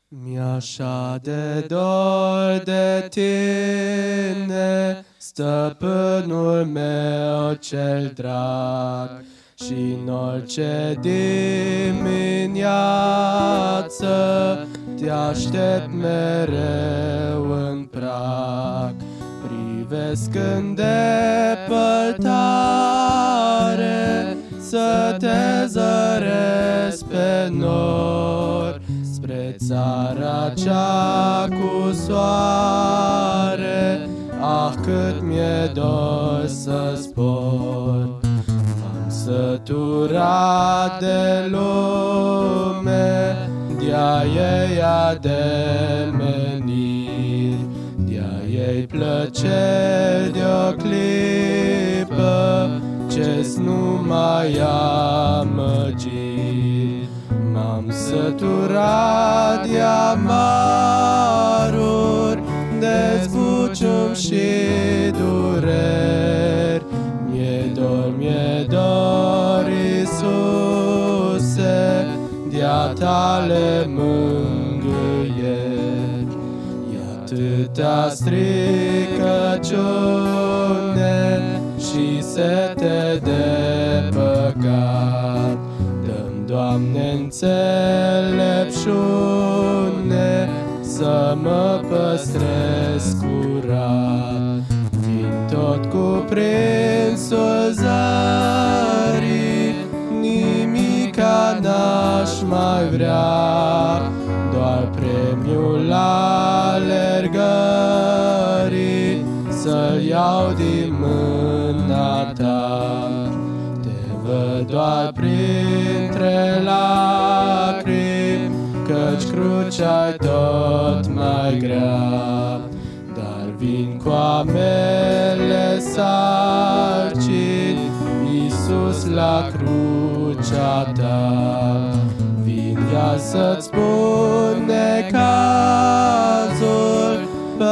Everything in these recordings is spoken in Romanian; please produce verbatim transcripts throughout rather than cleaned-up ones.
Mi-așa de dor de tine, stăpânul meu cel drag, și în orice dimineață te aștept mereu în prag. Privesc în depărtare să te zăresc pe nor, spre țara cea cu soare. Ah, cât mi-e dor să zbor! M-am săturat de lume, de-a ei ademeniri, de-a ei plăceri de-o clipă, ce-s numai amăgiri. M-am săturat de amaruri, de zbucium și dureri. Mi-e dor, mi-e dor, Iisuse, de-a tale mângâieri. E atâta stricăciune și sete de păcat. Dă-mi, Doamne, înțelepciune să mă păstrez curat. Din tot cuprinsul zării, nimica n-aș mai vrea, doar premiul alergării să-l iau din mâna ta. Te văd doar printre lacrimi, căci crucea-i tot mai grea. Dar vin cu amele sarcini, Iisus, la crucea ta. Vin ia să-ți spun necazul,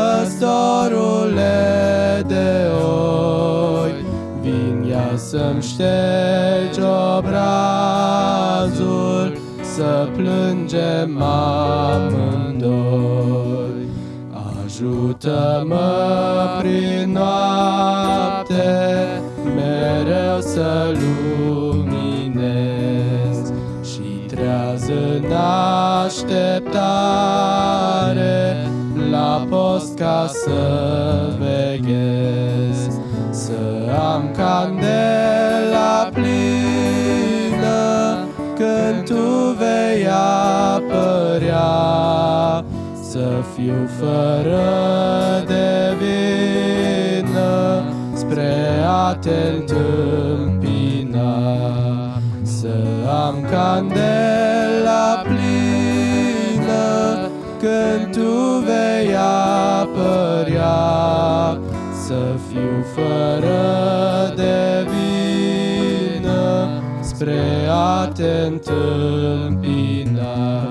păstorule de oi. Vin ia să-mi ștergi obrazul, să plângem amândoi. Ajută-mă prin noapte, mereu să luminez, și treaz în așteptare, la post ca să veghez. Să am candela plină când tu vei apărea, să fiu fără de vină spre a te întâmpina. Să am candela plină când tu vei apărea, să fiu fără de vină spre a te întâmpina.